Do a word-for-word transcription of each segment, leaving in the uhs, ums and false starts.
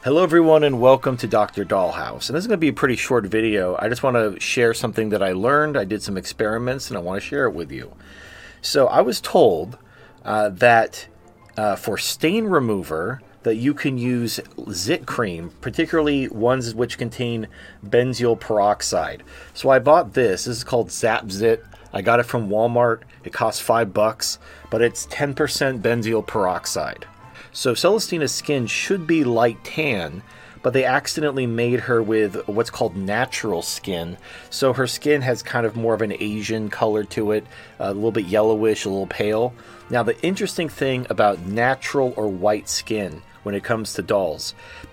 Hello everyone and welcome to Doctor Dollhouse. And this is going to be a pretty short video. I just want to share something that I learned. I did some experiments and I want to share it with you. So I was told uh, that uh, for stain remover that you can use zit cream, particularly ones which contain benzoyl peroxide. So I bought this. This is called Zap Zit. I got it from Walmart. It costs five bucks, but it's ten percent benzoyl peroxide. So Celestina's skin should be light tan, but they accidentally made her with what's called natural skin. So her skin has kind of more of an Asian color to it, a little bit yellowish, a little pale. Now the interesting thing about natural or white skin when it comes to dolls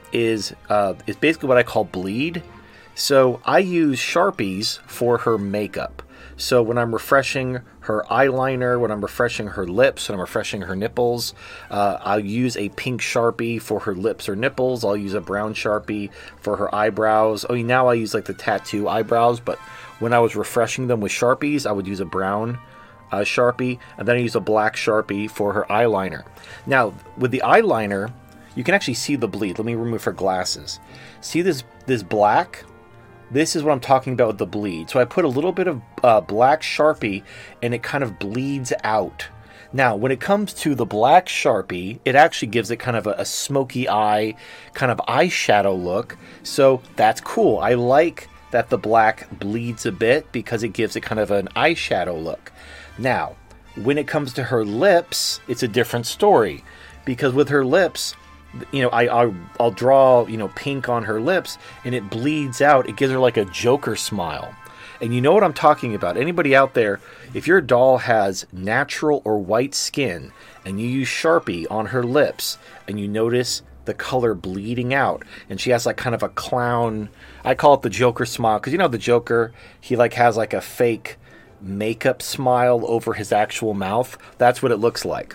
is uh, it's basically what I call bleed. So I use Sharpies for her makeup. So when I'm refreshing her eyeliner, when I'm refreshing her lips, when I'm refreshing her nipples, uh, I'll use a pink Sharpie for her lips or nipples. I'll use a brown Sharpie for her eyebrows. Oh, now I use like the tattoo eyebrows, but when I was refreshing them with Sharpies, I would use a brown uh, Sharpie, and then I use a black Sharpie for her eyeliner. Now, with the eyeliner, you can actually see the bleed. Let me remove her glasses. See this, this black? This is what I'm talking about with the bleed. So I put a little bit of uh, black Sharpie and it kind of bleeds out. Now, when it comes to the black Sharpie, it actually gives it kind of a, a smoky eye, kind of eyeshadow look. So that's cool. I like that the black bleeds a bit because it gives it kind of an eyeshadow look. Now, when it comes to her lips, it's a different story. Because with her lips, you know, I, I'll, I'll draw, you know, pink on her lips, and it bleeds out. It gives her like a Joker smile. And you know what I'm talking about. Anybody out there, if your doll has natural or white skin, and you use Sharpie on her lips, and you notice the color bleeding out, and she has like kind of a clown, I call it the Joker smile, because you know the Joker, he like has like a fake makeup smile over his actual mouth. That's what it looks like.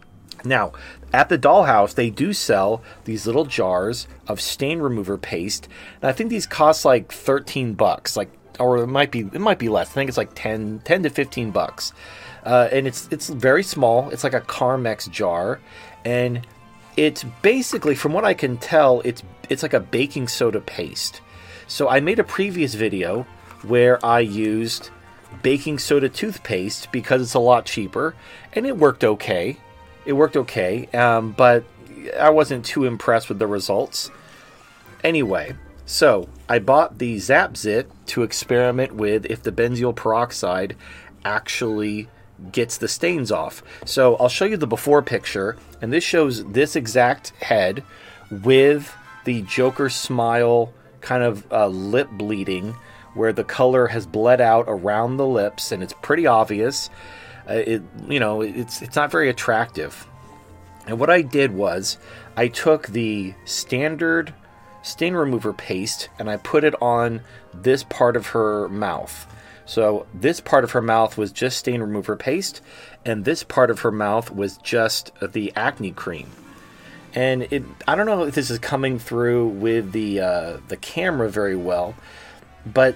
Now, at the Dollhouse, they do sell these little jars of stain remover paste, and I think these cost like thirteen bucks, like, or it might be it might be less. I think it's like ten, ten to fifteen bucks, uh, and it's it's very small. It's like a Carmex jar, and it's basically, from what I can tell, it's it's like a baking soda paste. So I made a previous video where I used baking soda toothpaste because it's a lot cheaper, and it worked okay. It worked okay, um, but I wasn't too impressed with the results. Anyway, so I bought the Zap Zit to experiment with if the benzoyl peroxide actually gets the stains off. So I'll show you the before picture, and this shows this exact head with the Joker smile kind of uh, lip bleeding, where the color has bled out around the lips, and it's pretty obvious. Uh, it, you know, it's it's not very attractive. And what I did was I took the standard stain remover paste and I put it on this part of her mouth. So this part of her mouth was just stain remover paste, and this part of her mouth was just the acne cream. And it, I don't know if this is coming through with the uh, the camera very well, but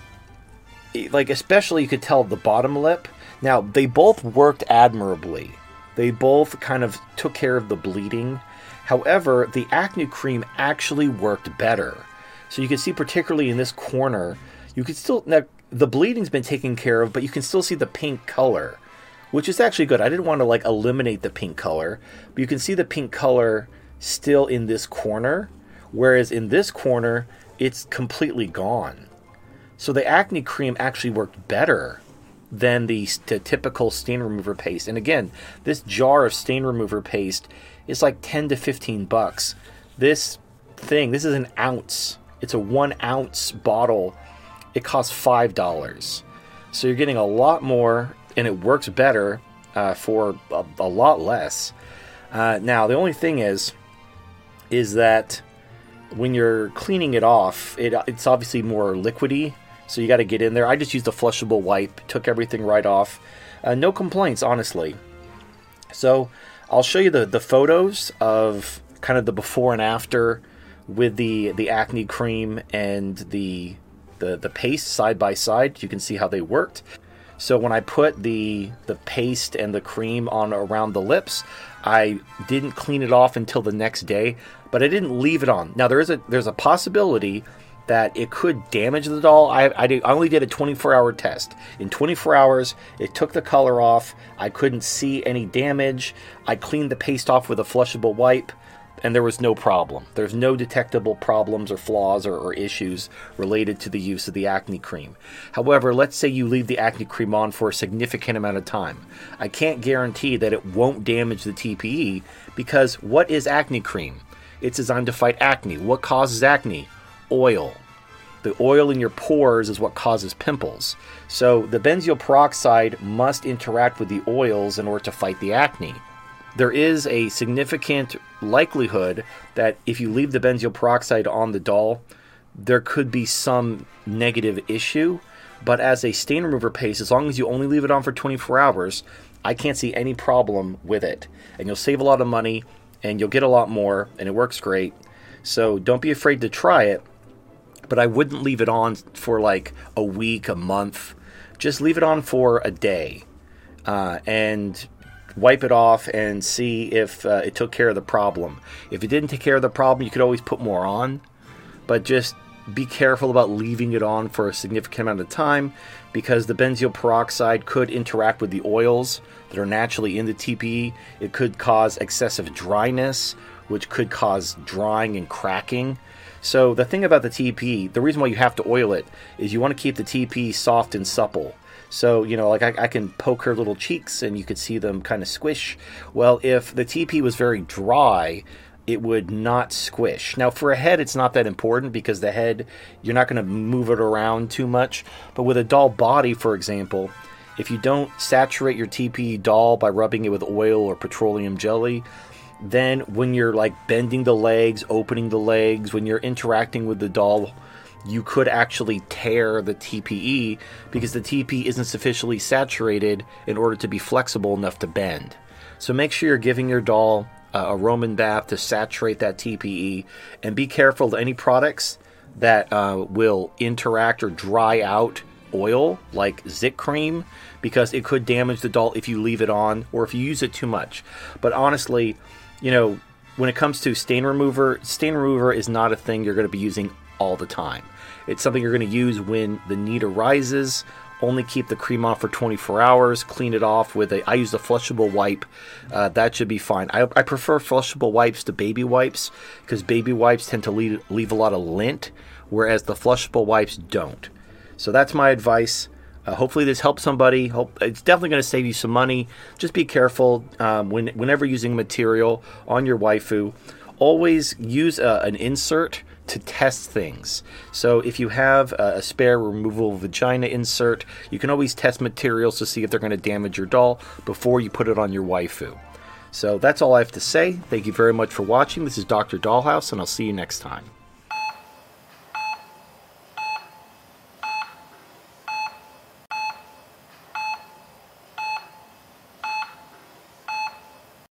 it, like especially you could tell the bottom lip. Now, they both worked admirably. They both kind of took care of the bleeding. However, the acne cream actually worked better. So you can see, particularly in this corner, you can still, now the bleeding's been taken care of, but you can still see the pink color, which is actually good. I didn't want to like eliminate the pink color, but you can see the pink color still in this corner, whereas in this corner, it's completely gone. So the acne cream actually worked better than the, the typical stain remover paste. And again, this jar of stain remover paste is like ten to fifteen bucks. This thing, this is an ounce. It's a one ounce bottle. It costs five dollars. So you're getting a lot more, and it works better uh, for a, a lot less. Uh, now, the only thing is, is that when you're cleaning it off, it, it's obviously more liquidy. So you got to get in there. I just used a flushable wipe, took everything right off. Uh, no complaints, honestly. So I'll show you the, the photos of kind of the before and after with the, the acne cream and the, the, the paste side by side. You can see how they worked. So when I put the, the paste and the cream on around the lips, I didn't clean it off until the next day. but I didn't leave it on. Now there is a there's a possibility that it could damage the doll. I I, did, I only did a twenty-four hour test. In twenty-four hours, it took the color off. I couldn't see any damage. I cleaned the paste off with a flushable wipe, and there was no problem. There's no detectable problems or flaws or, or issues related to the use of the acne cream. However, let's say you leave the acne cream on for a significant amount of time. I can't guarantee that it won't damage the T P E, because what is acne cream? It's designed to fight acne. What causes acne? Oil. The oil in your pores is what causes pimples. So the benzoyl peroxide must interact with the oils in order to fight the acne. There is a significant likelihood that if you leave the benzoyl peroxide on the doll, there could be some negative issue. But as a stain remover paste, as long as you only leave it on for twenty-four hours, I can't see any problem with it. And you'll save a lot of money, and you'll get a lot more, and it works great. So don't be afraid to try it. But I wouldn't leave it on for like a week, a month. Just leave it on for a day. Uh, and wipe it off and see if uh, it took care of the problem. If it didn't take care of the problem, you could always put more on, but just be careful about leaving it on for a significant amount of time, because the benzoyl peroxide could interact with the oils that are naturally in the T P E. It could cause excessive dryness, which could cause drying and cracking. So the thing about the T P E, the reason why you have to oil it is you want to keep the T P E soft and supple. So, you know, like I, I can poke her little cheeks and you could see them kind of squish. Well, if the T P was very dry, it would not squish. Now, for a head, it's not that important because the head, you're not going to move it around too much. But with a doll body, for example, if you don't saturate your T P E doll by rubbing it with oil or petroleum jelly, then when you're like bending the legs, opening the legs, when you're interacting with the doll, you could actually tear the T P E because the T P E isn't sufficiently saturated in order to be flexible enough to bend. So make sure you're giving your doll uh, a Roman bath to saturate that T P E, and be careful of any products that uh, will interact or dry out oil like Zit cream, because it could damage the doll if you leave it on or if you use it too much. But honestly, you know, when it comes to stain remover, stain remover is not a thing you're going to be using all the time. It's something you're going to use when the need arises. Only keep the cream on for twenty-four hours. Clean it off with a, I use a flushable wipe. Uh, that should be fine. I, I prefer flushable wipes to baby wipes because baby wipes tend to leave, leave a lot of lint, whereas the flushable wipes don't. So that's my advice. Uh, hopefully this helps somebody. Hope it's definitely going to save you some money. Just be careful um, when whenever using material on your waifu. Always use a, an insert to test things. So if you have a, a spare removable vagina insert, you can always test materials to see if they're going to damage your doll before you put it on your waifu. So that's all I have to say. Thank you very much for watching. This is Doctor Dollhouse, and I'll see you next time.